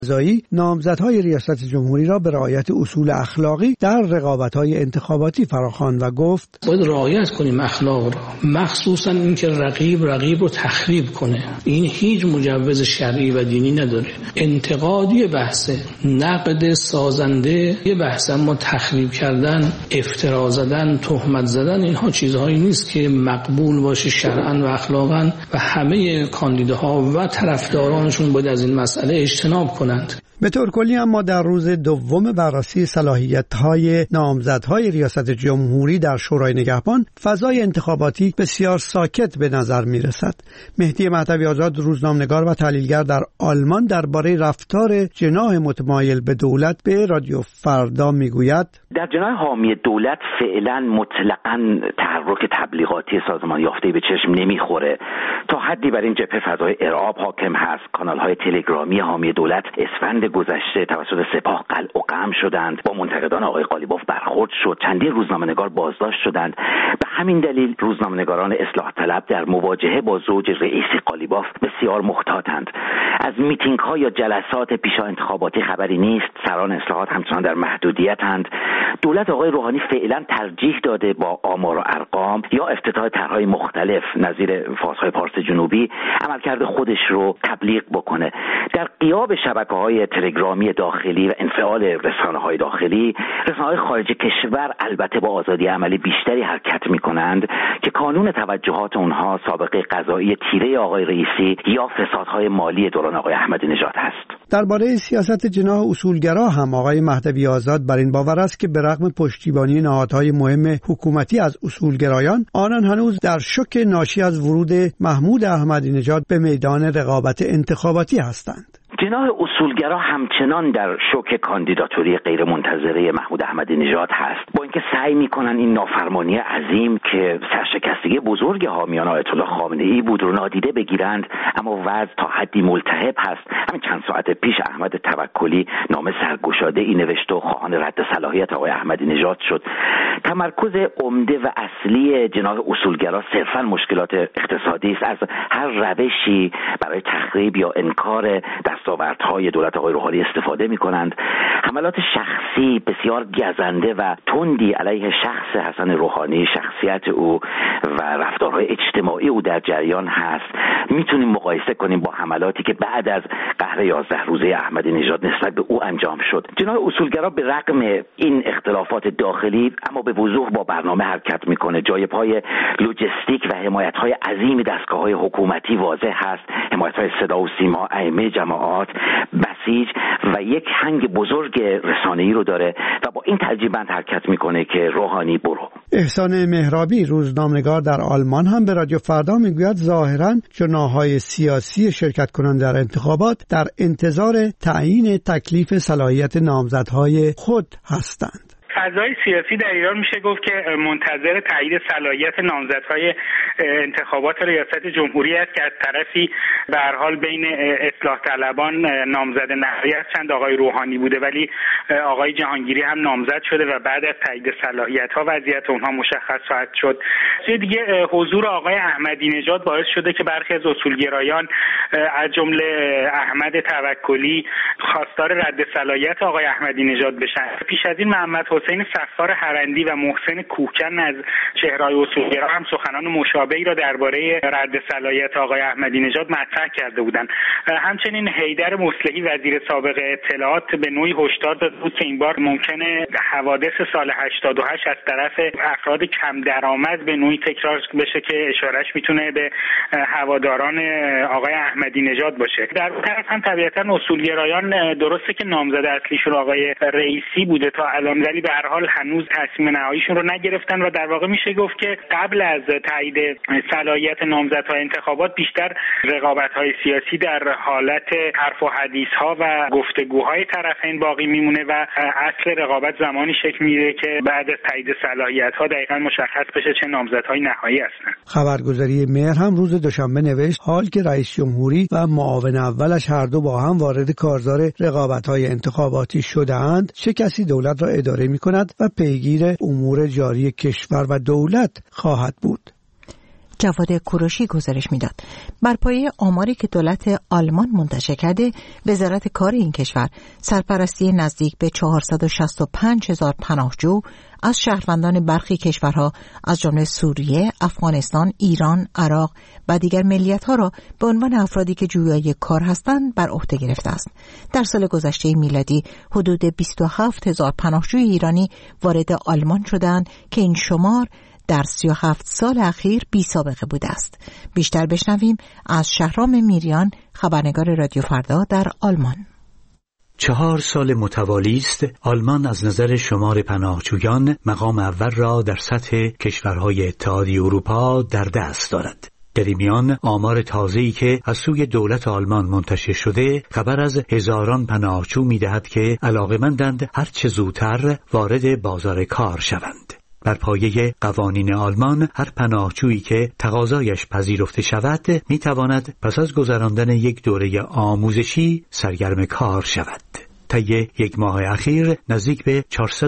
قضایی نامزدهای ریاست جمهوری را به رعایت اصول اخلاقی در رقابت‌های انتخاباتی فراخواند و گفت باید رعایت کنیم اخلاق را، مخصوصا اینکه رقیب رو تخریب کنه. این هیچ مجوز شرعی و دینی نداره. انتقادی بحث، نقد سازنده یه بحث، اما تخریب کردن، افترا زدن، تهمت زدن، اینها چیزهایی نیست که مقبول باشه شرعاً و اخلاقاً و همه کاندیداها و طرفدارانشون باید از این مسئله اجتناب کنند. به طور کلی اما در روز دوم بررسی صلاحیت‌های نامزدهای ریاست جمهوری در شورای نگهبان فضای انتخاباتی بسیار ساکت به نظر می‌رسد. مهدی مهدوی آزاد، روزنامه‌نگار و تحلیلگر در آلمان، درباره رفتار جناح متمایل به دولت به رادیو فردا میگوید: در جناح حامی دولت فعلا مطلقاً تحرک تبلیغاتی سازمان یافته به چشم نمیخوره. تا حدی بر این جبهه فضای ارعاب حاکم هست. کانال‌های تلگرامی حامی دولت اسفند گذشته توسط سپاه قلع و قمع شدند. با منتقدان آقای قالیباف برخورد شد. چندین روزنامه‌نگار بازداشت شدند. به همین دلیل روزنامه‌نگاران اصلاح طلب در مواجهه با زوج رئیسی قالیباف بسیار محتاطند. از میتینگ‌ها یا جلسات پیشا انتخاباتی خبری نیست. سران اصلاحات همچنان در محدودیت‌اند. دولت آقای روحانی فعلا ترجیح داده با آمار و ارقام یا افتتاح طرح‌های مختلف نظیر فازهای پارس جنوبی عملکرد خودش رو تبلیغ بکنه. در غیاب شبکه‌های تلگرامی داخلی و انفعال رسانه‌های داخلی، رسانه‌های خارج کشور البته با آزادی عملی بیشتری حرکت می‌کنند که کانون توجهات اونها سابقه قضایی تیره آقای رئیسی یا فسادهای مالی دوران آقای احمدی نژاد هست. درباره سیاست جناح اصولگرا هم آقای مهدوی آزاد بر این باور است که به رغم پشتیبانی نهادهای مهم حکومتی از اصولگرایان، آنان هنوز در شوک ناشی از ورود محمود احمدی نژاد به میدان رقابت انتخاباتی هستند. جناح اصولگرا همچنان در شوک کاندیداتوری غیر منتظره محمود احمدی نژاد هست، با اینکه سعی میکنن این نافرمانی عظیم که سرشکستگی بزرگ حامیان آیت الله خامنه‌ای بود رو نادیده بگیرند، اما وضع تا حدی ملتهب هست. همین چند ساعت پیش احمد توکلی نامه سرگشاده ای نوشت و خواهان رد صلاحیت آقای احمدی نژاد شد. تمرکز عمده و اصلی جناح اصولگرا صرفا مشکلات اقتصادی است. از هر روشی برای تخریب یا انکار دستاوردهای دولت آقای روحانی استفاده می‌کنند. حملات شخصی بسیار گزنده و تندی علیه شخص حسن روحانی، شخصیت او و رفتارهای اجتماعی او در جریان هست. میتونیم مقایسه کنیم با حملاتی که بعد از قهر 11 روزه احمدی نژاد نسبت به او انجام شد. جناح اصولگرا به رغم این اختلافات داخلی اما به وضوح با برنامه حرکت میکنه. جای پای لوجستیک و حمایت‌های عظیم دستگاه‌های حکومتی واضح هست. حمایت‌های صدا و سیما، ائمه جماعات، بسیج و یک هنگ بزرگ رسانه‌ای رو داره و با این ترجیباً حرکت میکنه که روحانی برو. احسان مهرابی، روزنامه‌نگار در آلمان، هم به رادیو فردا میگوید ظاهراً جناح‌های سیاسی شرکت کننده در انتخابات در انتظار تعیین تکلیف صلاحیت نامزدهای خود هستند. فضای سیاسی در ایران میشه گفت که منتظر تایید صلاحیت نامزدهای انتخابات ریاست جمهوری است که از طرفی به هر حال بین اصلاح طلبان نامزد نهایی چند آقای روحانی بوده، ولی آقای جهانگیری هم نامزد شده و بعد از تایید صلاحیت‌ها وضعیت اونها مشخص خواهد شد. دیگه حضور آقای احمدی نژاد باعث شده که برخی از اصولگرایان از جمله احمد توکلی خواستار رد صلاحیت آقای احمدی نژاد بشن. پیش از این محمد حسین صفار هرندی و محسن کوکن از چهره‌های اصولگرا هم سخنان مشابهی را درباره رد صلاحیت آقای احمدی نژاد مطرح کرده بودند. همچنین حیدر مصلحی وزیر سابق اطلاعات به نوعی هشدار داده بود که این بار ممکنه حوادث سال 88 از طرف افراد کم درآمد به نوعی تکرار بشه که اشارهش میتونه به هواداران آقای احمدی نژاد باشه. در اون طرف هم طبیعتاً اصولگرایان درسته که نامزد اصلیشون آقای رئیسی بوده تا الان، ولی به هر حال هنوز تصمیم نهاییشون رو نگرفتن و در واقع میشه گفت که قبل از تایید صلاحیت نامزدهای انتخابات بیشتر رقابت‌های سیاسی در حالت حرف و حدیث‌ها و گفتگوهای طرفین باقی میمونه و اصل رقابت زمانی شکل میگیره که بعد از تایید صلاحیت‌ها دقیقاً مشخص بشه چه نامزدهای نهایی هستن. خبرگزاری مهر هم روز دوشنبه نوشت حال که رئیس جمهوری و معاون اولش هر دو با هم وارد کارزار رقابت‌های انتخاباتی شده‌اند، چه کسی دولت را اداره می‌کند و پیگیر امور جاری کشور و دولت خواهد بود. جواد کوروشی گزارش میداد. بر پایه آماری که دولت آلمان منتشر کرده، وزارت کار این کشور سرپرستی نزدیک به 465,000 پناهجو از شهروندان برخی کشورها از جمله سوریه، افغانستان، ایران، عراق و دیگر ملیت‌ها را به عنوان افرادی که جویای کار هستند بر عهده گرفته است. در سال گذشته میلادی حدود 27,000 پناهجوی ایرانی وارد آلمان شدند که این شمار در 37 سال اخیر بی سابقه بوده است. بیشتر بشنویم از شهرام میریان، خبرنگار رادیو فردا در آلمان. 4 سال متوالی است آلمان از نظر شمار پناهجویان مقام اول را در سطح کشورهای اتحادیه اروپا در دست دارد. در این میان آمار تازه‌ای که از سوی دولت آلمان منتشر شده خبر از هزاران پناهجو می‌دهد که علاقه‌مندند هر چه زودتر وارد بازار کار شوند. بر پایه قوانین آلمان هر پناهجویی که تقاضایش پذیرفته شود می‌تواند پس از گذراندن یک دوره آموزشی سرگرم کار شود. طی یک ماه اخیر نزدیک به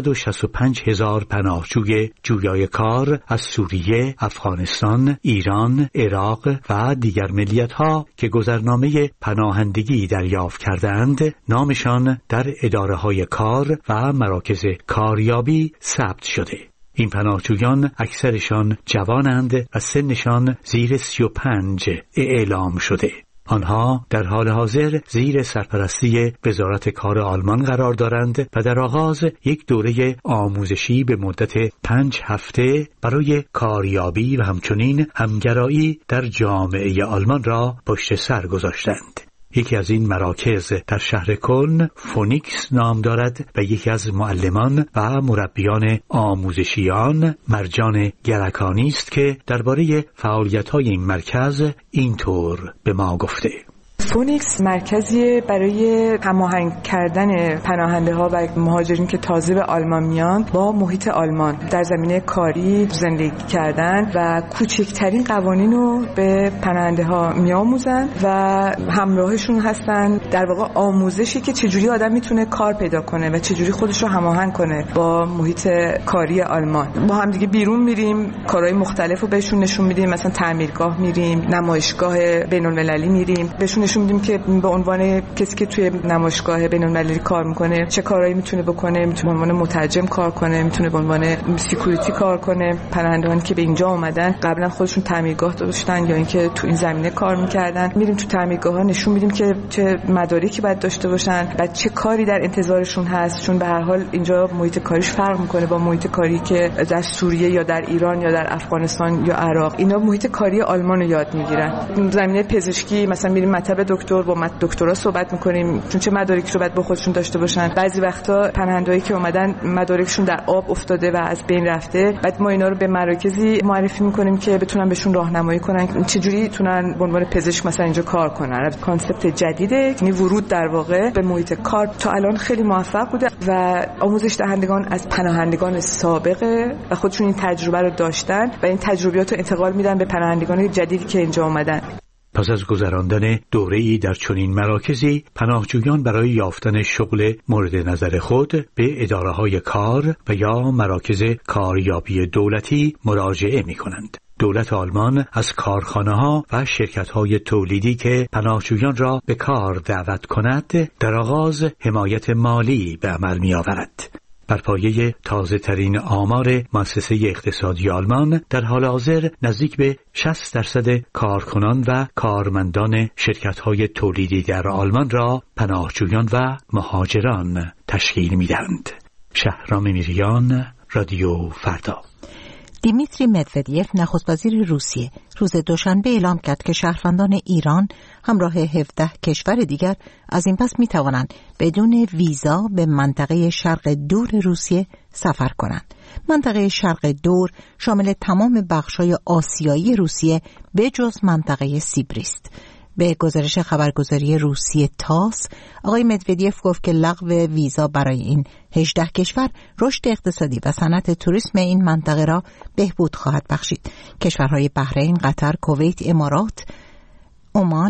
465,000 پناهجوی جویای کار از سوریه، افغانستان، ایران، عراق و دیگر ملیت‌ها که گذرنامه پناهندگی دریافت کردند، نامشان در اداره‌های کار و مراکز کاریابی ثبت شده. این پناهجویان اکثرشان جوانند و سنشان زیر 35 اعلام شده. آنها در حال حاضر زیر سرپرستی وزارت کار آلمان قرار دارند و در آغاز یک دوره آموزشی به مدت 5 هفته برای کاریابی و همچنین همگرایی در جامعه آلمان را پشت سر گذاشتند. یکی از این مراکز در شهر کلن فونیکس نام دارد و یکی از معلمان و مربیان آموزشیان مرجان گرکانی است که درباره فعالیت‌های این مرکز اینطور به ما گفته: فونیکس مرکزی برای هماهنگ کردن پناهنده ها و مهاجرین که تازه به آلمان میان با محیط آلمان در زمینه کاری زندگی کردن و کوچکترین قوانین رو به پناهنده ها میآموزن و همراهشون هستن. در واقع آموزشی که چجوری آدم میتونه کار پیدا کنه و چجوری خودش رو هماهنگ کنه با محیط کاری آلمان. با هم دیگه بیرون میریم، کارهای مختلف رو بهشون نشون میدیم، مثلا تعمیرگاه میریم، نمایشگاه بین‌المللی میریم، بهشون نشون میدیم که به عنوان کسی که توی نمایشگاه بین‌المللی کار میکنه چه کارهایی میتونه بکنه. میتونه به عنوان مترجم کار کنه، میتونه به عنوان سکیوریتی کار کنه. پناهندگانی که به اینجا اومدن قبلا خودشون تعمیرگاه داشتن یا اینکه تو این زمینه کار میکردن، میریم تو تعمیرگاه‌ها نشون میدیم که چه مدارکی باید داشته باشن و چه کاری در انتظارشون هست، چون به هر حال اینجا محیط کاریش فرق میکنه با محیط کاری که در سوریه یا در ایران یا در افغانستان یا عراق. اینا محیط کاری آلمان رو یاد میگیرن. زمینه پزشکی مثلا میریم مطب دکتر، با دکترا صحبت میکنیم چون چه مدارکی رو باید با خودشون داشته باشن. بعضی وقتا پناهندهایی که اومدن مدارکشون در آب افتاده و از بین رفته، بعد ما اینا رو به مراکزی معرفی میکنیم که بتونن بهشون راهنمایی کنن چجوری تونن به عنوان پزشک مثلا اینجا کار کنن. کانسپت جدیده، یعنی ورود در واقع به محیط کار تا الان خیلی موفق بوده و آموزش دهندگان از پناهندگان سابقه و خودشون این تجربه رو داشتن و این تجربیات رو انتقال میدن به پناهندگان جدیدی که اینجا اومدن. پس از گذراندن دوره‌ای در چنین مراکزی، پناهجویان برای یافتن شغل مورد نظر خود به اداره‌های کار و یا مراکز کاریابی دولتی مراجعه می‌کنند. دولت آلمان از کارخانه‌ها و شرکت‌های تولیدی که پناهجویان را به کار دعوت کند، در آغاز حمایت مالی به عمل می‌آورد. بر پایه تازه‌ترین آمار مؤسسه اقتصادی آلمان، در حال حاضر نزدیک به 60% کارکنان و کارمندان شرکت‌های تولیدی در آلمان را پناهجویان و مهاجران تشکیل می‌دهند. شهرام میریان، رادیو فردا. دیمیتری مدودیف نخست وزیر روسیه روز دوشنبه اعلام کرد که شهروندان ایران همراه 17 کشور دیگر از این پس می توانند بدون ویزا به منطقه شرق دور روسیه سفر کنند. منطقه شرق دور شامل تمام بخش‌های آسیایی روسیه به جز منطقه سیبری است. به گزارش خبرگزاری روسیه تاس، آقای مدودیف گفت که لغو ویزا برای این 18 کشور رشد اقتصادی و صنعت توریسم این منطقه را بهبود خواهد بخشید. کشورهای بحرین، قطر، کویت، امارات، عمان،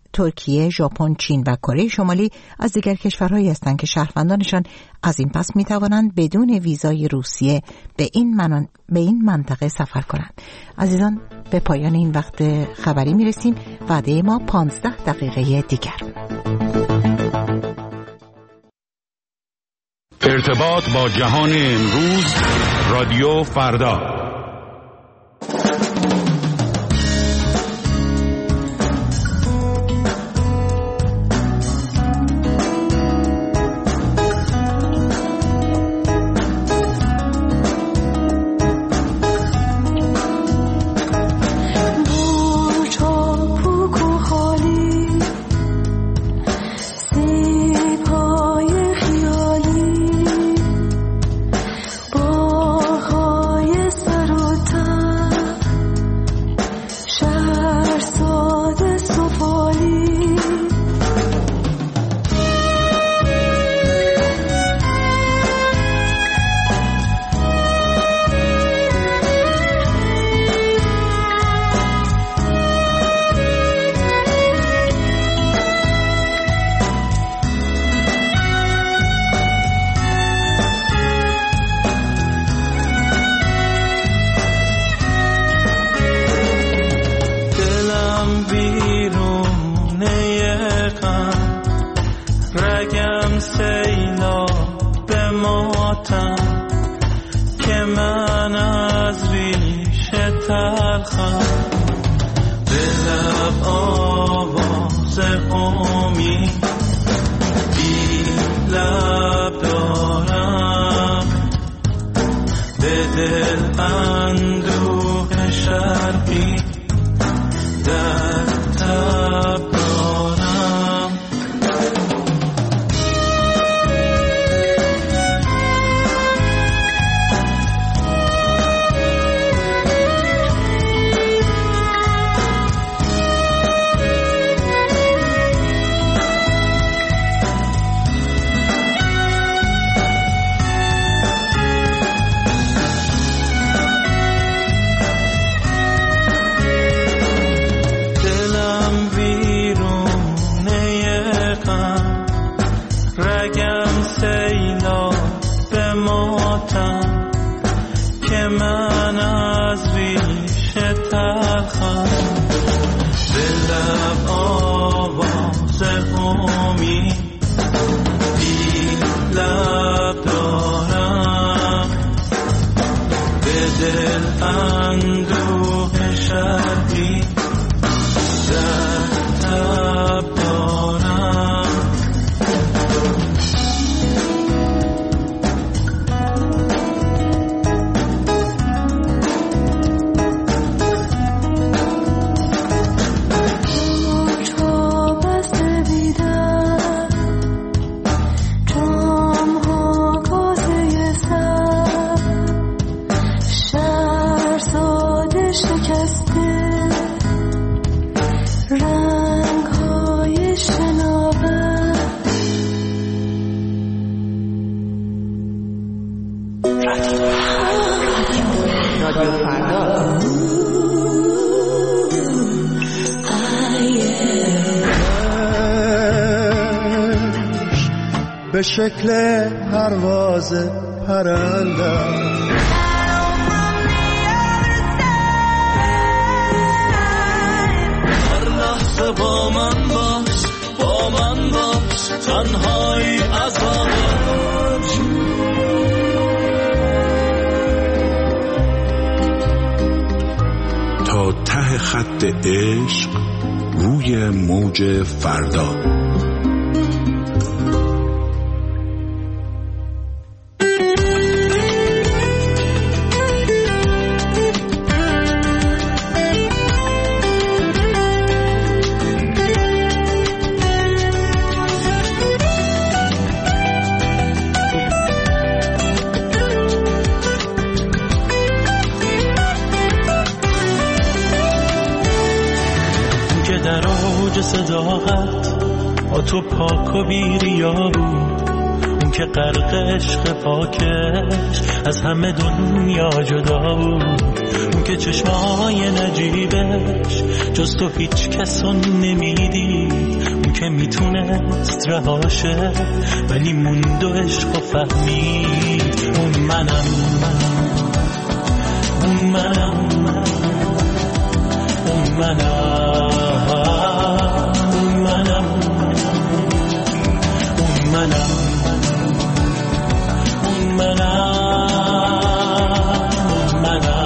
ترکیه، ژاپن، چین و کره شمالی از دیگر کشورهایی هستند که شهروندانشان از این پس می‌توانند بدون ویزای روسیه به این منطقه سفر کنند. عزیزان، به پایان این وقت خبری می‌رسیم. وعده ما 15 دقیقه دیگر. ارتباط با جهان امروز، رادیو فردا. به شکل پرواز پرنده هر لحظه با من باش تنهایی عذابش تا ته خط عشق روی موج فردا. صداقت تو پاک و بیریا بود، اون که غرق عشق پاکش از همه دنیا جدا بود، اون که چشمای نجیبش جز تو هیچ کسو نمیدید، اون که میتونست رهاشه ولی موند و عشق و فهمید. اون منم، اون منم، اون منم، اون منم، اون منم، اون منم، اون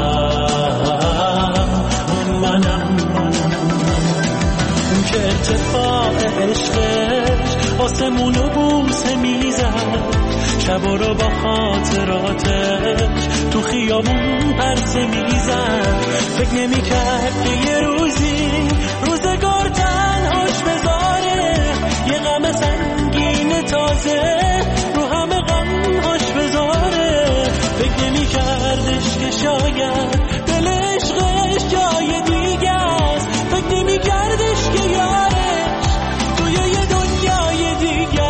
منم، اون که ارتفاع عشقش آسمونو بوسه میزد، شبا رو با خاطراتش تو خیابون پرسه میزد. فکر نمی‌کرد که یه روزی روزگار تنهاش بذاره، یه غم سنگین تازه رو همه غمهاش بذاره. فکر نمی‌کردش که شاید دل عشقش جای دیگه است، فکر نمی‌کردش که یارش توی یه دنیای دیگه.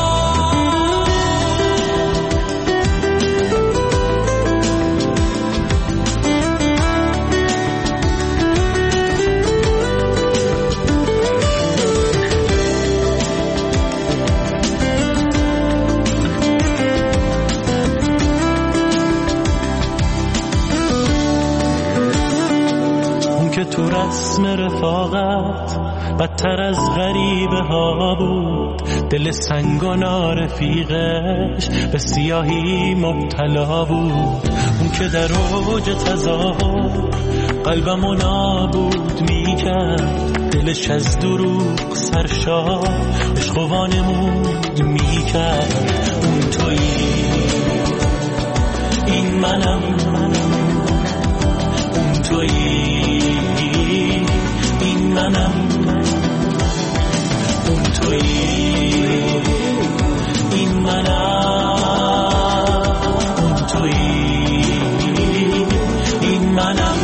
که تو رسم رفاقت بدتر از غریبه ها بود، دل سنگانا رفیقش به سیاهی مبتلا بود. اون که در اوج تظاهر قلبمو نابود میکرد، دلش از دروغ سرشار عشق و وانمود میکرد. اون تویی، این منم، اون تویی، این منم، اون تویی، این منم، اون تویی، این منم.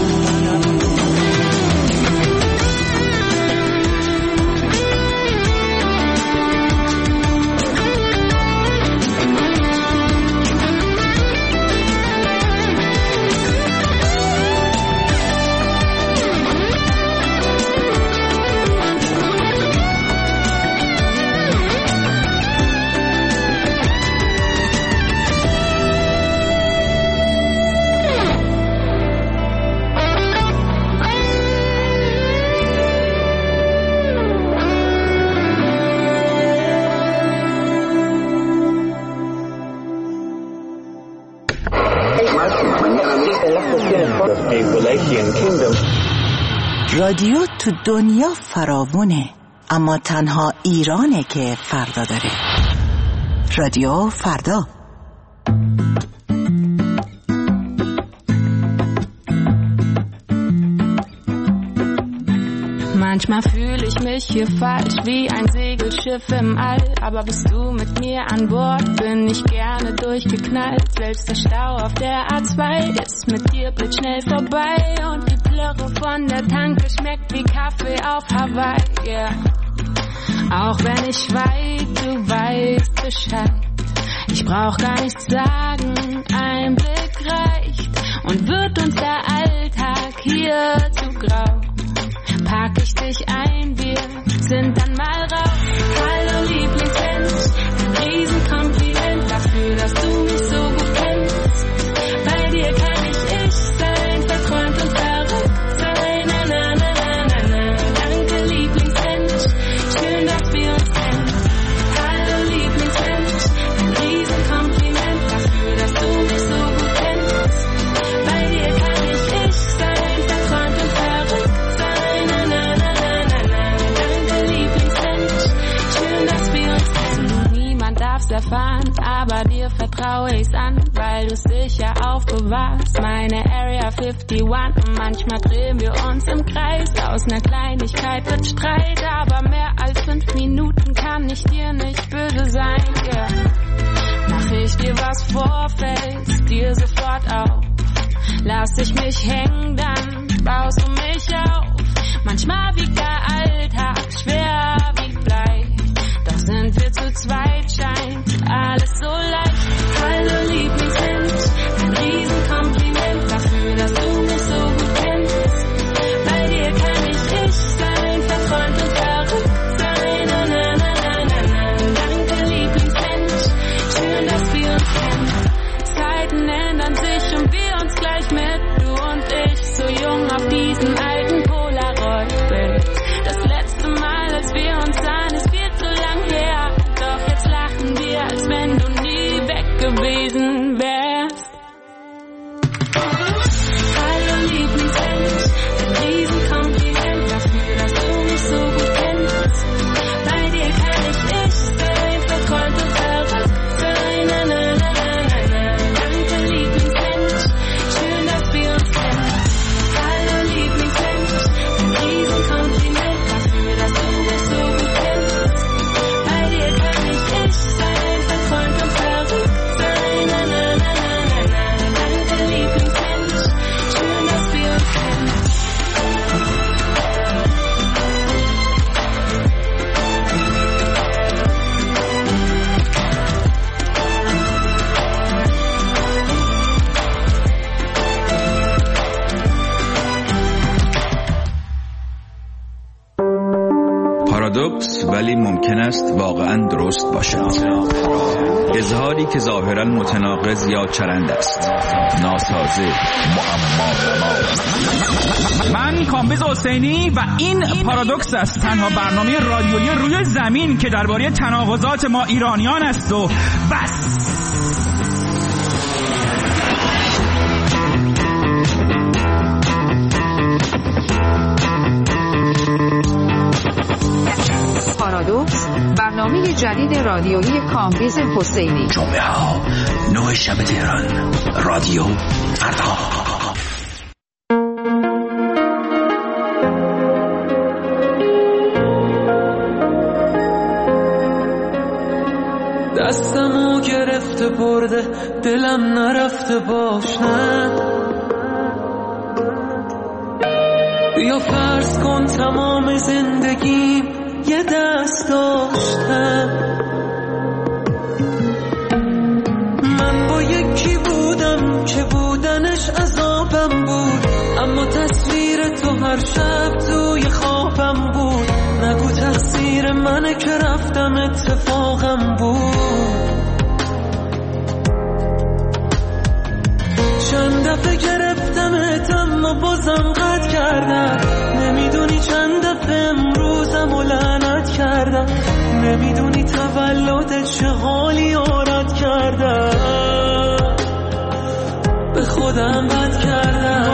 رادیو تو دنیا فراوونه، اما تنها ایرانه که فردا داره. رادیو فردا. Manchmal fühle ich mich hier falsch wie ein Segelschiff im All, aber bist du mit mir an Bord, bin ich gerne durchgeknallt. Selbst der Stau auf der A2 ist mit dir blitzschnell vorbei und die Plörre von der Tanke schmeckt wie Kaffee auf Hawaii, yeah. Auch wenn ich weit, du weißt Bescheid. Ich brauch gar nichts sagen, ein Blick reicht und wird uns der Alltag hier zu grau. Pack ich dich ein, wir sind dann mal raus. Hallo Lieblingsmensch, ein Riesenkompliment dafür, dass du mich so gut kennst. Bei dir kann ich sein, verträumt und verrückt sein. Na na na na na na. Danke Lieblingsmensch, schön, dass wir uns kennen. Hallo Lieblingsmensch, ein Riesenkompliment dafür, dass du mich so gut kennst. Bei dir kann ich sein, verträumt und verrückt. Erfahren, aber dir vertraue ich's an, weil du's sicher aufbewahrst. Meine Area 51, manchmal drehen wir uns im Kreis. Aus ner Kleinigkeit wird Streit, aber mehr als 5 Minuten kann ich dir nicht böse sein, yeah. Mach ich dir was vor, fällst dir sofort auf. Lass ich mich hängen, dann baust du mich auf. Manchmal wiegt der Alltag schwer wie Blei. Sind wir zu zweit, scheint alles so leicht. gewesen wärst. Hallo Lieblingsmensch, ein Riesenkompliment dafür, dass du mich so gut kennst. Bei dir kann ich sein, verträumt und verrückt sein. Na, na, na, na, na, na. Danke Lieblingsmensch, schön, dass wir uns kennen. Hallo Lieblingsmensch, ein Riesenkompliment dafür, dass du mich so gut kennst. Bei dir kann ich sein, verträumt und verrückt sein. Na, na, na, na, na, na. Danke Lieblingsmensch, schön, dass wir uns kennen. پارادوکس ولی ممکن است واقعا درست باشد. اظهاری که ظاهرا متناقض یا چرند است، ناسازه، معما. من کامبیز حسینی و این پارادوکس است، تنها برنامه رادیویی روی زمین که درباره تناقضات ما ایرانیان است و بس. پارادوکس، برنامه جدید رادیویی کامبیز حسینی. جمعه ها 9 شب تهران، رادیو فردا. دستمو گرفته برده، دلم نرفته باش نه. بیا فرض کن تمام زندگیم یه دست داشتم. من با یکی بودم که بودنش عذابم بود، اما تصویر تو هر شب توی خوابم بود. نگو تقصیر منه که رفتم، اتفاقم بود. چند دفعه گرفتمت اما بازم قطع کردم. نمیدونی چند دفعه امروزم و لعنت کردم. نمیدونی تولدت چه حالی آرد کردم. به خودم بد کردم.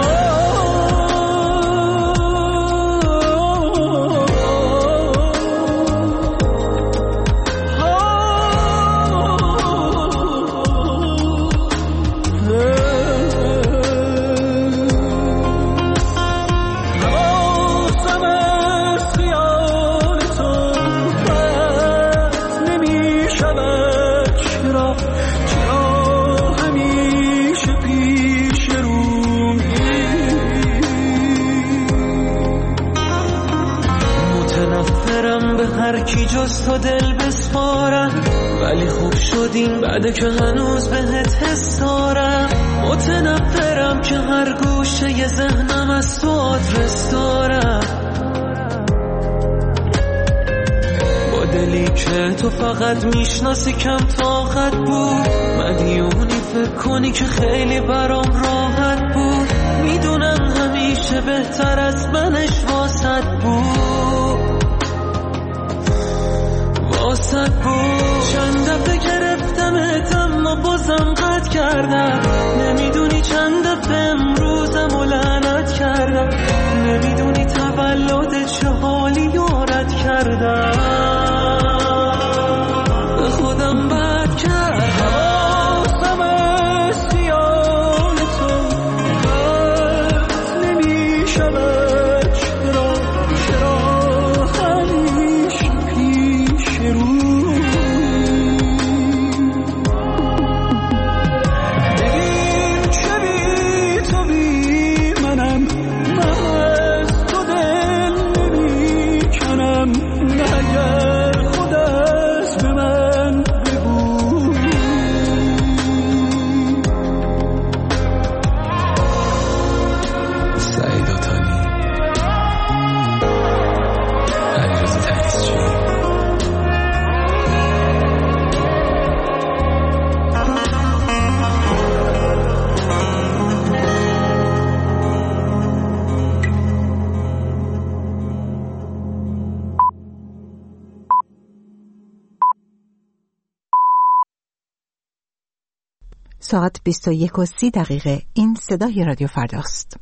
هرکی جز تو دل بسپارم، ولی خوب شدیم بعد که هنوز بهت حس دارم. متنفرم که هر گوشه ی ذهنم از تو آدرس دارم. با دلی که تو فقط میشناسی کم طاقت بود. مدیونی فکر کنی که خیلی برام راحت بود. میدونم همیشه بهتر از منش واسط بود. چند دفعه گرفتمت اما بازم قطع کردم. نمیدونی چند دفعه امروزم و لعنت کردم. نمیدونی تولدت چه حالی یارت کردم. به خودم بد کردم. حواسم از خیال تو بد نمیشود. چرا همیشه پیش رو. ساعت 21:30 این صدای رادیو فرداست.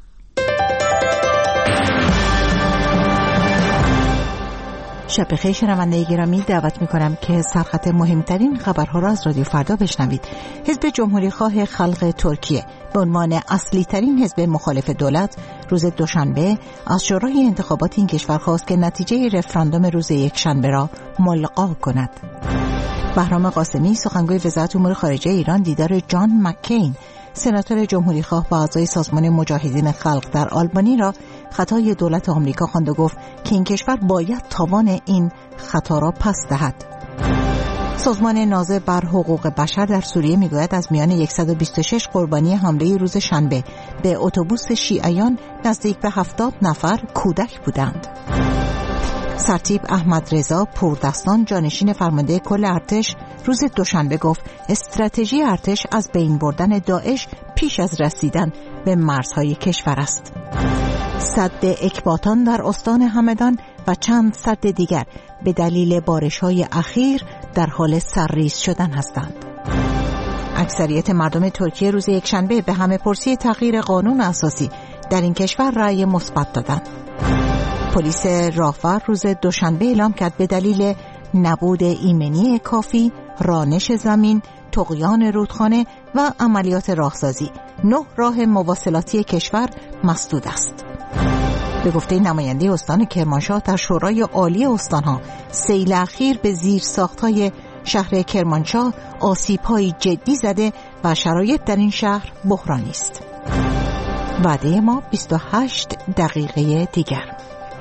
شب بخیر شنونده گرامی، دعوت می‌کنم که سرخط مهمترین خبرها را از رادیو فردا بشنوید. حزب جمهوری خواه خلق ترکیه به عنوان اصلی ترین حزب مخالف دولت روز دوشنبه از شورای انتخابات این کشور خواست که نتیجه رفراندوم روز یکشنبه را ملغا کند. بهرام قاسمی سخنگوی وزارت امور خارجه ایران دیدار جان مکین سناتور جمهوری خواه با اعضای سازمان مجاهدین خلق در آلبانی را خطای دولت آمریکا خواند و گفت که این کشور باید تاوان این خطا را پس دهد. سازمان ناظر بر حقوق بشر در سوریه میگوید از میان 126 قربانی حمله روز شنبه به اتوبوس شیعیان نزدیک به 70 نفر کودک بودند. سرتیپ احمد رضا پوردستان جانشین فرمانده کل ارتش روز دوشنبه گفت استراتژی ارتش از بین بردن داعش پیش از رسیدن به مرزهای کشور است. سد اکباتان در استان همدان و چند سد دیگر به دلیل بارش‌های اخیر در حال سرریز شدن هستند. اکثریت مردم ترکیه روز یکشنبه به همه‌پرسی تغییر قانون اساسی در این کشور رأی مثبت دادند. پلیس رافر روز دوشنبه اعلام کرد به دلیل نبود ایمنی کافی، رانش زمین، طغیان رودخانه و عملیات راهسازی 9 راه مواصلاتی کشور مسدود است. به گفته نماینده استان کرمانشاه در شورای عالی استانها، سیل اخیر به زیرساخت‌های شهر کرمانشاه آسیب‌های جدی زده و شرایط در این شهر بحرانی است. وعده ما 28 دقیقه دیگر.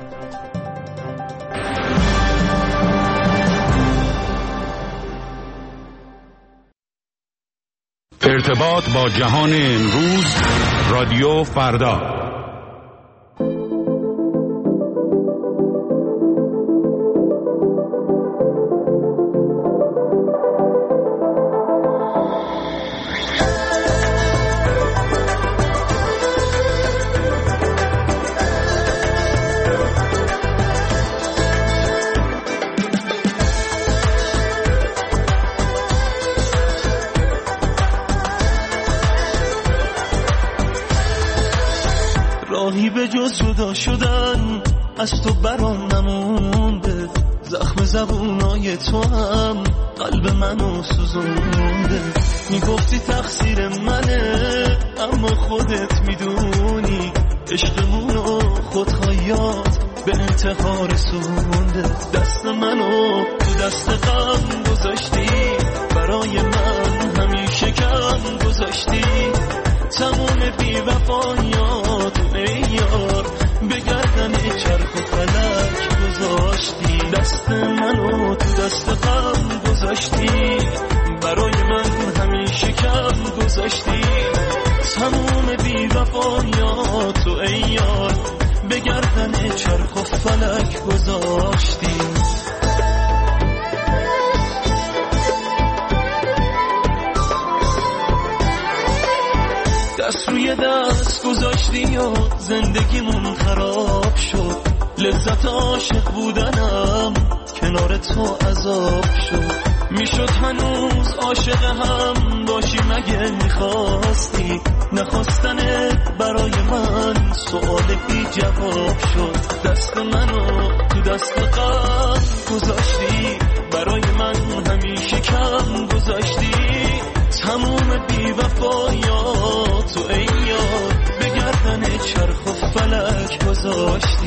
ارتباط با جهان امروز، رادیو فردا. راهی به جز جدا شدن از تو برام نمونده، زخم زبونای تو هم قلب منو سوزونده. میگفتی تقصیر منه اما خودت میدونی عشقمونو خودخوایات به انتحار رسونده. دست منو تو دست غم گذاشتی، برای من همیشه کم گذاشتی. تموم بی‌وفایات ای یار به گردن چرخ و فلک گذاشتی. دست منو تو دست غم گذاشتی، برای من همیشه کم گذاشتی. تموم بی‌وفایات ای یار به گردن چرخ و فلک گذاشتی. دست روی دست گذاشتی و زندگیمون خراب شد. لذت عاشق بودنم کنار تو عذاب شد. میشد هنوز عاشق هم باشی مگه میخواستی؟ نخواستنت برای من سؤال بی جواب شد. دست منو تو دست غم گذاشتی، برای من همیشه کم گذاشتی. تموم بی‌وفایات و ای یار به گردن چرخ و فلک گذاشتی.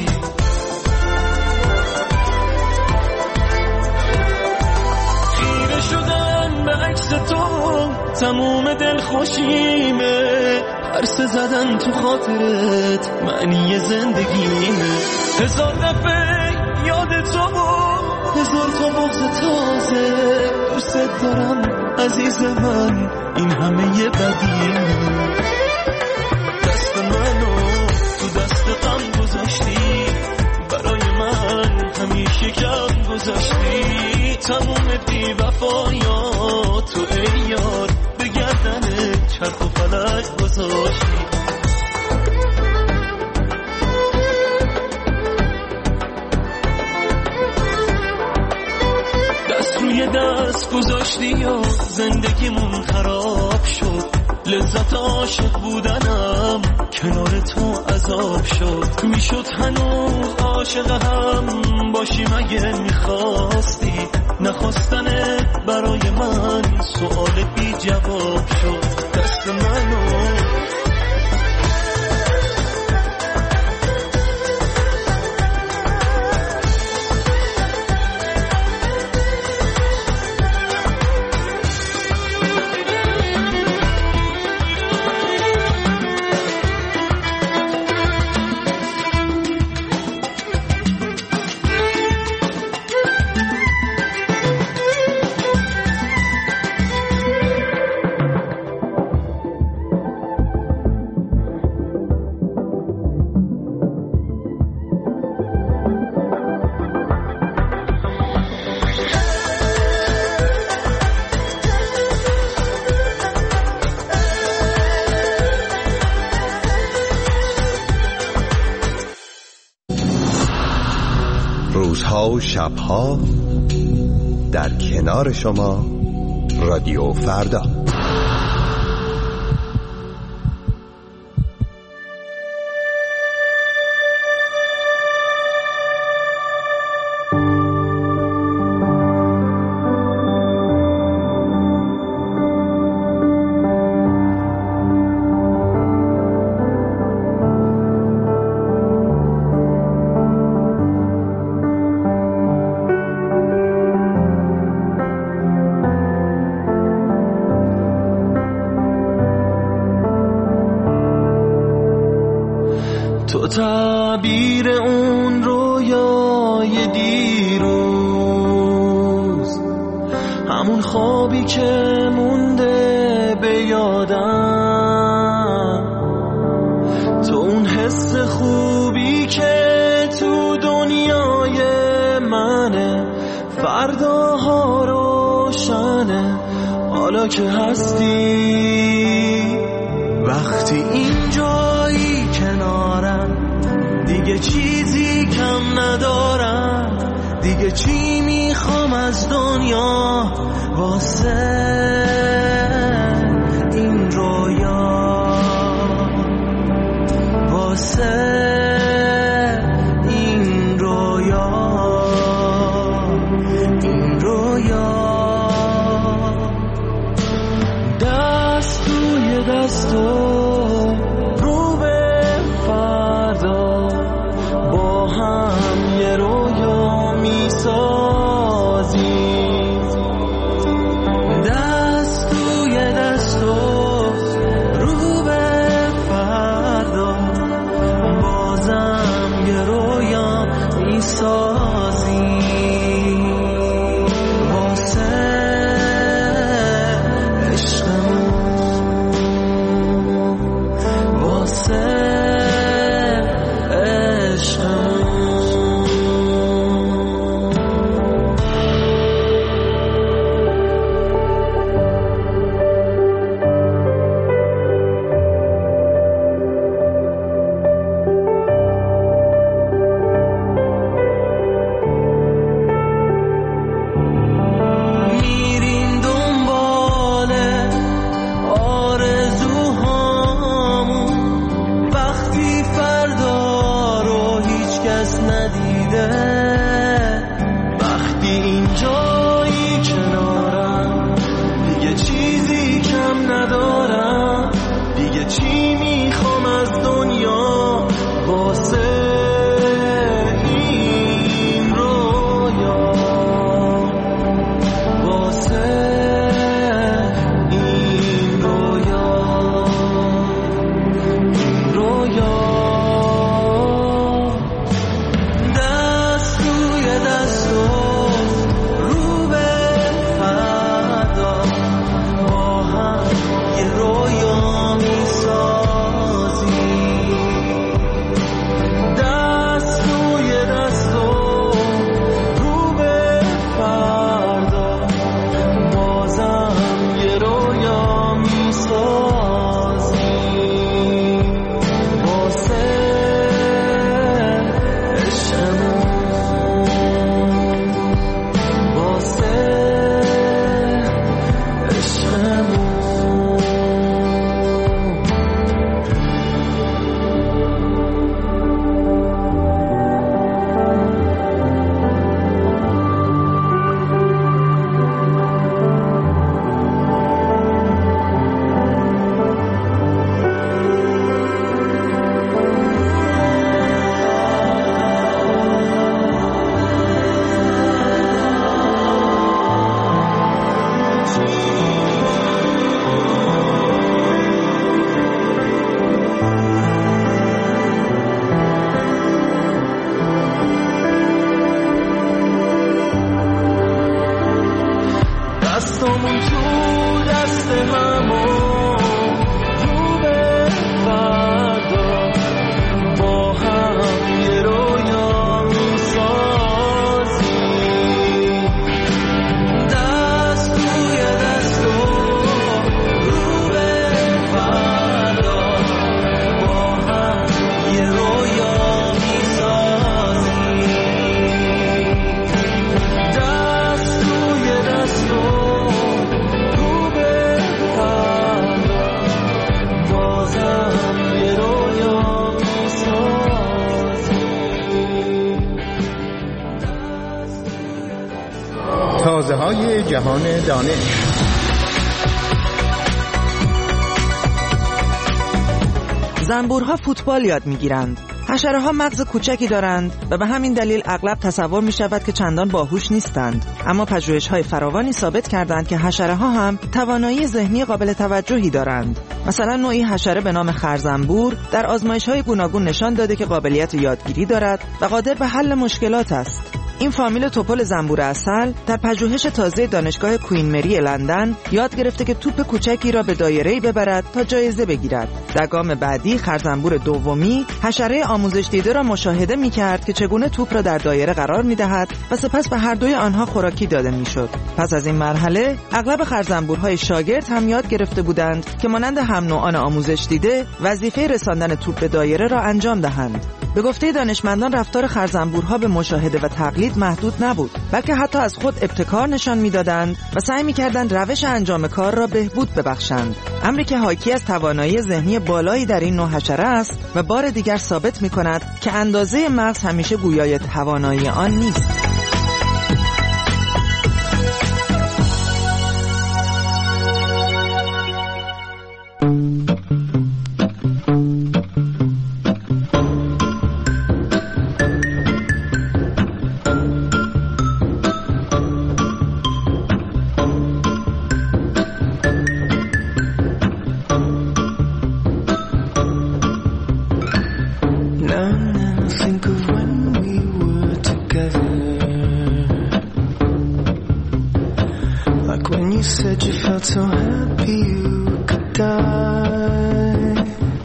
خیره شدن به عکس تو تموم دل خوشیمه. عرصه زدن تو خاطرت معنی زندگیمه. هزار دفعه یاد تو و هزار تا بغض تازه. دوست دارم عزیز من، این همه یه بدیمه. دست منو تو دست غم گذاشتی، برای من همیشه کم گذاشتی. تموم بی‌وفایات تو ای یار به گردن چرخ و فلک گذاشتی. دست روی دست گذاشتی گذشتی و زندگیمون خراب شد، لذت عاشق بودنم کنار تو عذاب شد. میشد هنوز عاشق هم باشیم اگه میخواستی، نخواستنت برای من سوال بی جواب شد. دست منو روزها و شبها در کنار شما رادیو فردا. تو تعبیر اون رویای دیروز، همون خوابی که مونده به یادم، تو اون حس خوبی که تو دنیای منه، فرداها روشنه حالا که هستی. وقتی اینجایی کنارم دیگه چیزی کم ندارم، دیگه چی میخوام از دنیا واسه این رویا، واسه این رویا، این رویا. دست توی دستو رو به فردا با هم یه رویا میسازیم. دست توی دستو رو به فردا بازم یه رویا میسازیم. واسه رازهای جهان دانش. زنبورها فوتبال یاد میگیرند. حشره‌ها مغز کوچکی دارند و به همین دلیل اغلب تصور می‌شود که چندان باهوش نیستند. اما پژوهش‌های فراوانی ثابت کردند که حشره‌ها هم توانایی ذهنی قابل توجهی دارند. مثلا نوعی حشره به نام خرزنبور در آزمایش‌های گوناگون نشان داده که قابلیت یادگیری دارد و قادر به حل مشکلات است. این فامیل توپل زنبور عسل در پژوهش تازه دانشگاه کوین مری لندن یاد گرفته که توپ کوچکی را به دایره‌ای ببرد تا جایزه بگیرد. در گام بعدی خرزنبور دومی حشره آموزش دیده را مشاهده می‌کرد که چگونه توپ را در دایره قرار می‌دهد و سپس به هر دوی آنها خوراکی داده می‌شد. پس از این مرحله اغلب خرزنبورهای شاگرد هم یاد گرفته بودند که مانند هم نوعان آموزش دیده وظیفه رساندن توپ به دایره را انجام دهند. به گفته دانشمندان رفتار خرزنبورها به مشاهده و تقلید محدود نبود، بلکه حتی از خود ابتکار نشان می‌دادند و سعی می‌کردند روش انجام کار را بهبود ببخشند. امری که حاکی از توانایی ذهنی بالایی در این نوع حشره است و بار دیگر ثابت می‌کند که اندازه مغز همیشه گویای توانایی آن نیست. So happy you could die.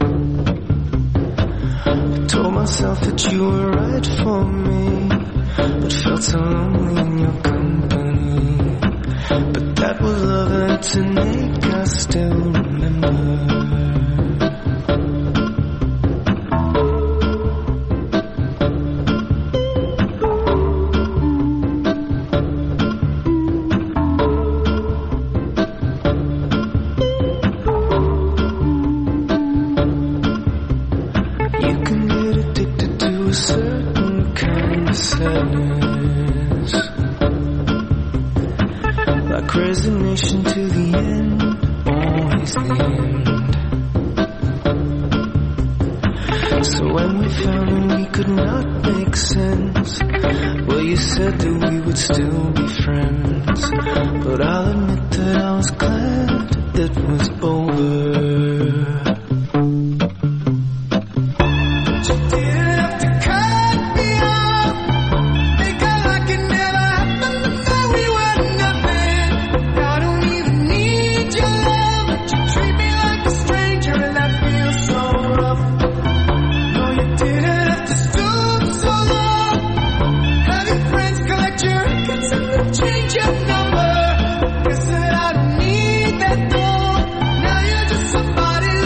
I told myself that you were right for me, but felt so lonely in your company. But that was love and to make us still remember. Resignation to the end, always the end. So when we found we could not make sense, well, you said that we would still be friends. But I'll admit that I was glad it was over. Somebody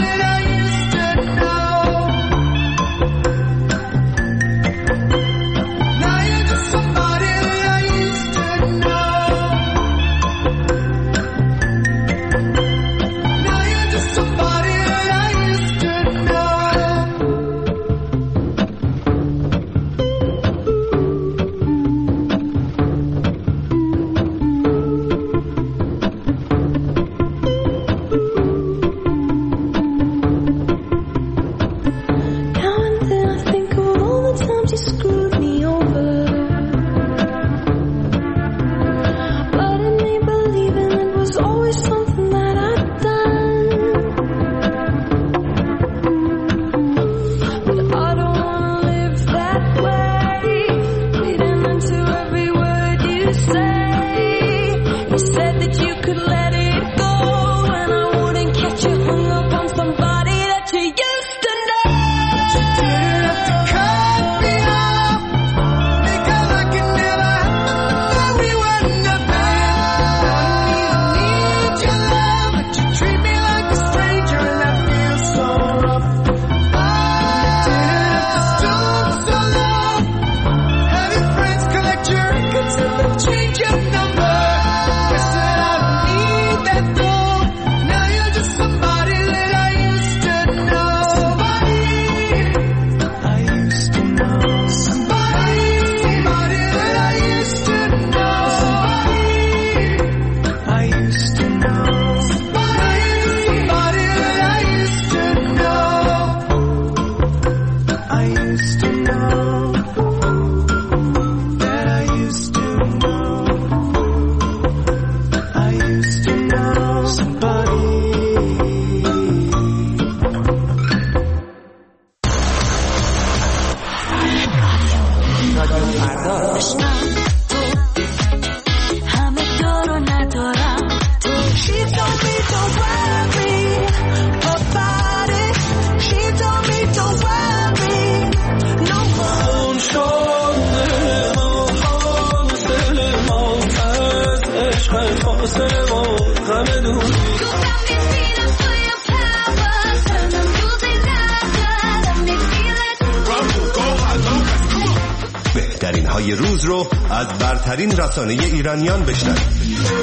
بهترین های روز رو از برترین رسانه ایرانیان بشنوید.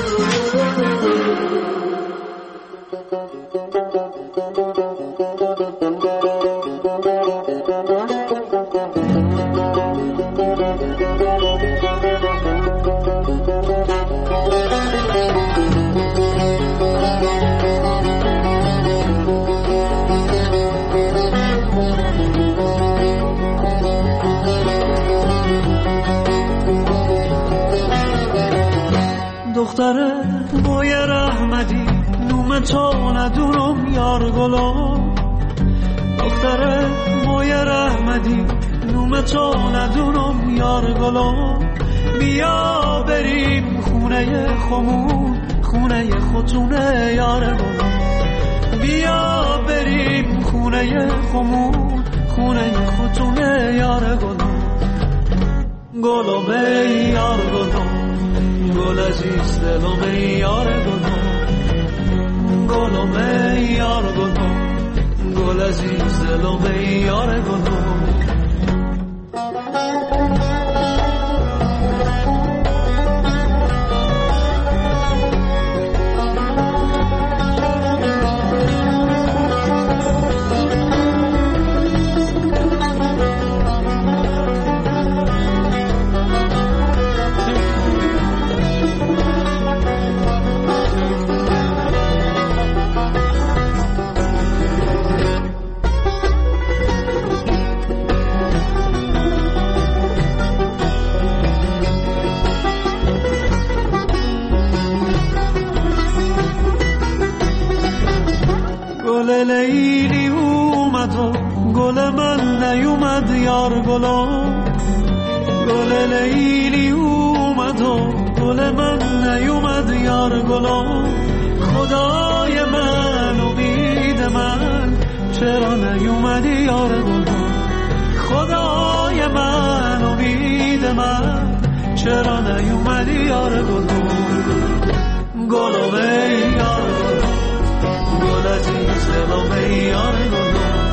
دختره بوی رحمتی نوم تو ندونم یار گلم. دختره بوی رحمتی نوم تو ندونم یار گلم. بیا بریم خونه خمون خونه خطونه یار گلم. بیا بریم خونه خمون خونه خطونه یار گلم. گلم یار گلم گل عزیز دلم یار گلم. گلم یار گلم گل عزیز دلم یار گلم. لیلی اومد و گل من نیومد یار گلم. گل لیلی اومد و گل من نیومد یار گلم. خدای من امید من چرا نیومدی یار گلم. خدای من امید من چرا نیومدی یار گلم. گلم یار گلم گل عزیز دلم یار گلم.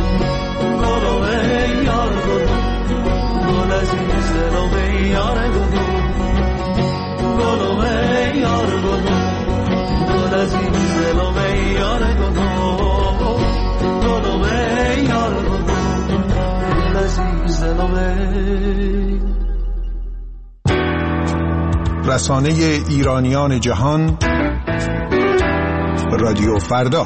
گلم یار گلم گل عزیز دلم یار گلم. گلم یار گلم گل عزیز دلم یار گلم. گلم یار گلم گل عزیز دلم. رسانه ایرانیان جهان رادیو فردا.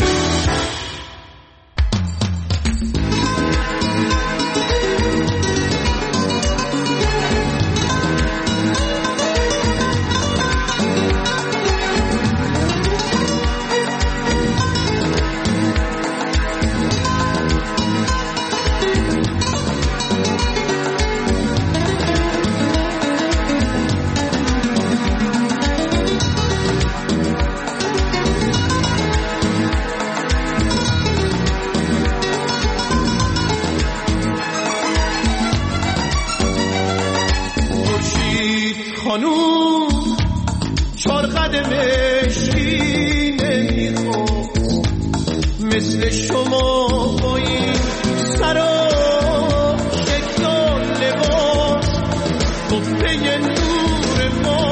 خانوم چار قدم مشکی نمیخواست مثل شما با این سرا شکل و لباس. قبه نور ما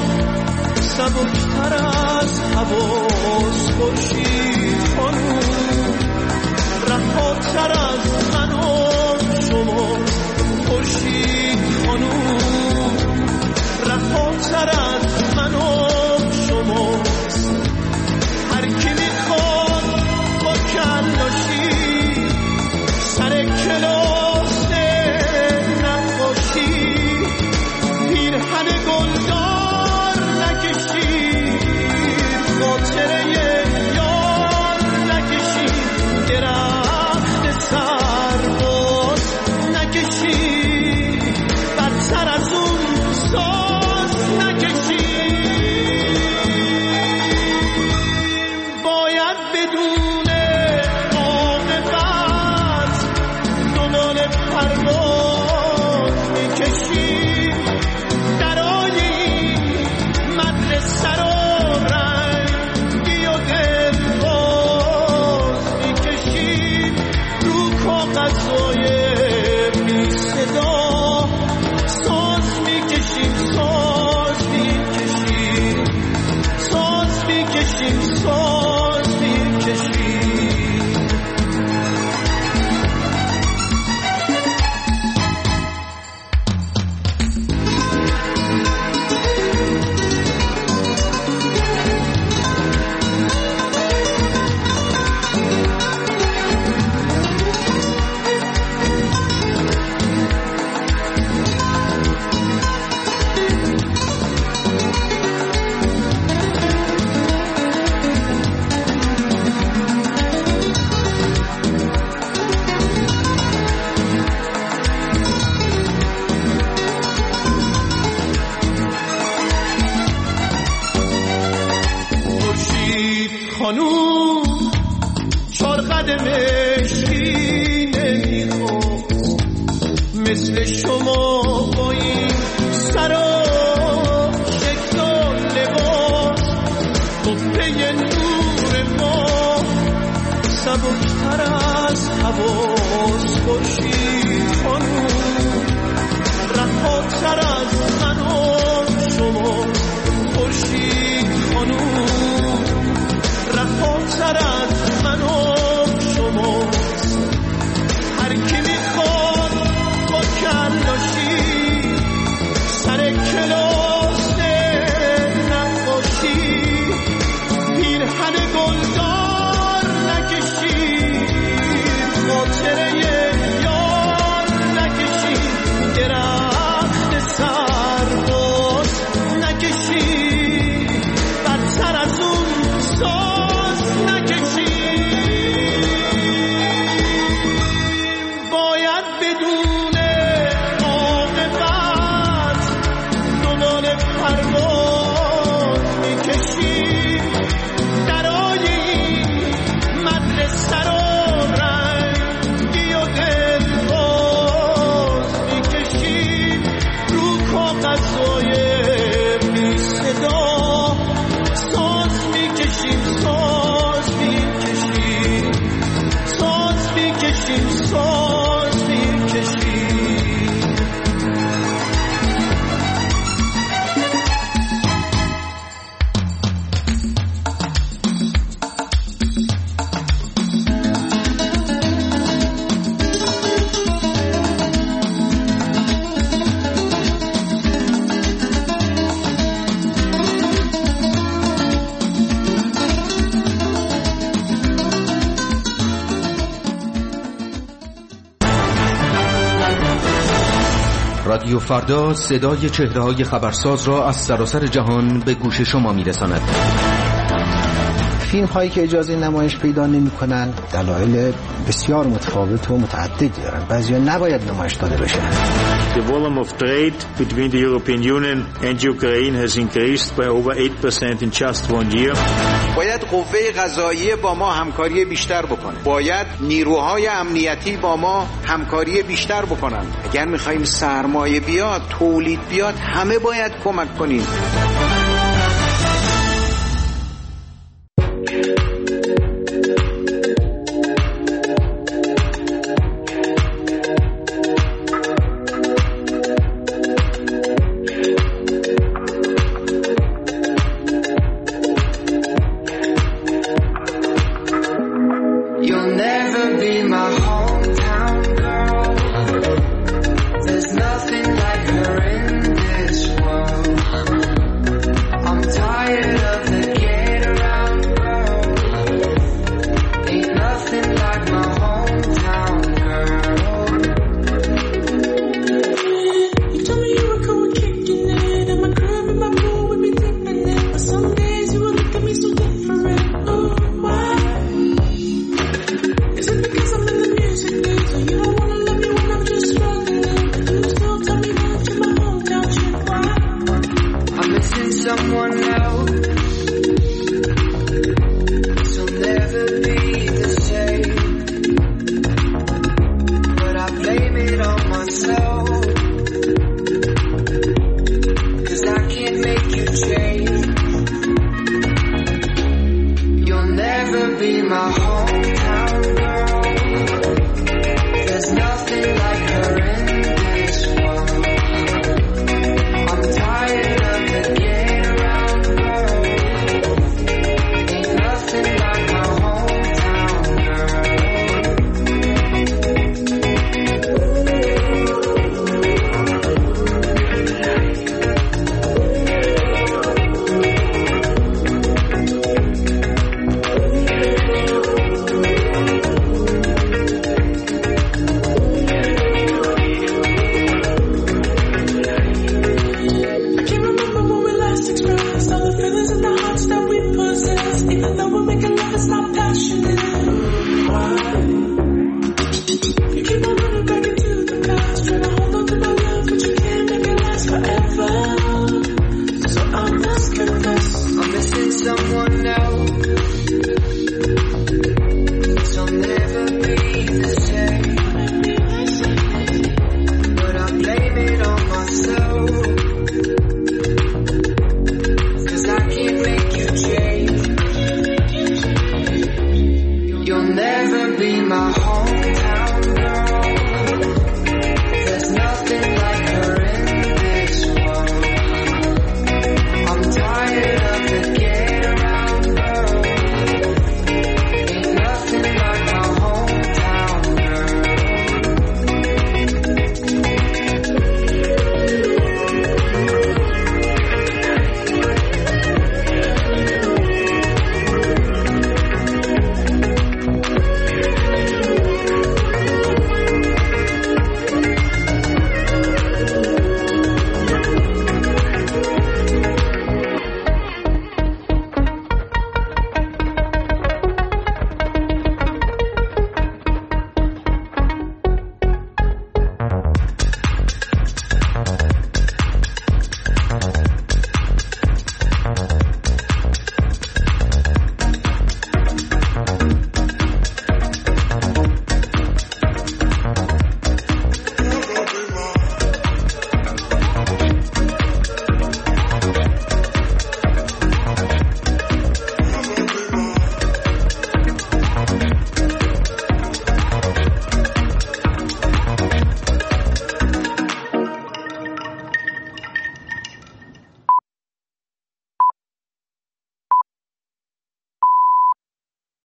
سبکتر از حواس. خورشید خانوم رهاتر از من و شما. خورشید خانوم رهاتر از من و شما. هر کی میخواد با کلاشی سر کلاس نقاشی پیرهن گلدار نکشید. خاطره یار نکشید. درخت سرباز نکشید. بدتر از اون ساز نکشید. باید بدون عاقبت دنبال پرواز میکشید. درای این مدرسه رو رنگی و دل خانوم 4 قدم مشکی نمیخواست مثل شما با این سر و شکل و لباس قبه نور ما سبکتر از حواس خورشید خانوم رهاتر از من و شما خورشید خانوم رهاتر از من و شما هر کی میخواد با کلاشی سر کلاس نقاشی پیرهن گلدار نکشی خاطره یار نکشی درخت سرباز نکشی بدتر از اون ساز نکشی باید بدون عاقبت دنبال پرواز میکشی درای این مدرسه رو رنگی و دلباز میکشی رو کاغذهای بی صدا ساز میکشیم ساز میکشیم ساز میکشیم ساز میکشیم رادیو فردا صدای چهره‌های خبرساز را از سراسر جهان به گوش شما می‌رساند. فیلم هایی که اجازه نمایش پیدا نمی‌کنند دلایل بسیار متفاوت و متعددی دارند. بعضیا نباید نمایش داده بشن. The volume of trade between the European Union and Ukraine has increased by over 8% in just 1 year. باید قوه قضاییه با ما همکاری بیشتر بکنه. باید نیروهای امنیتی با ما همکاری بیشتر بکنن. اگر می‌خوایم سرمایه بیاد، تولید بیاد، همه باید کمک کنیم. Even though we're making love, it's not passionate. Why?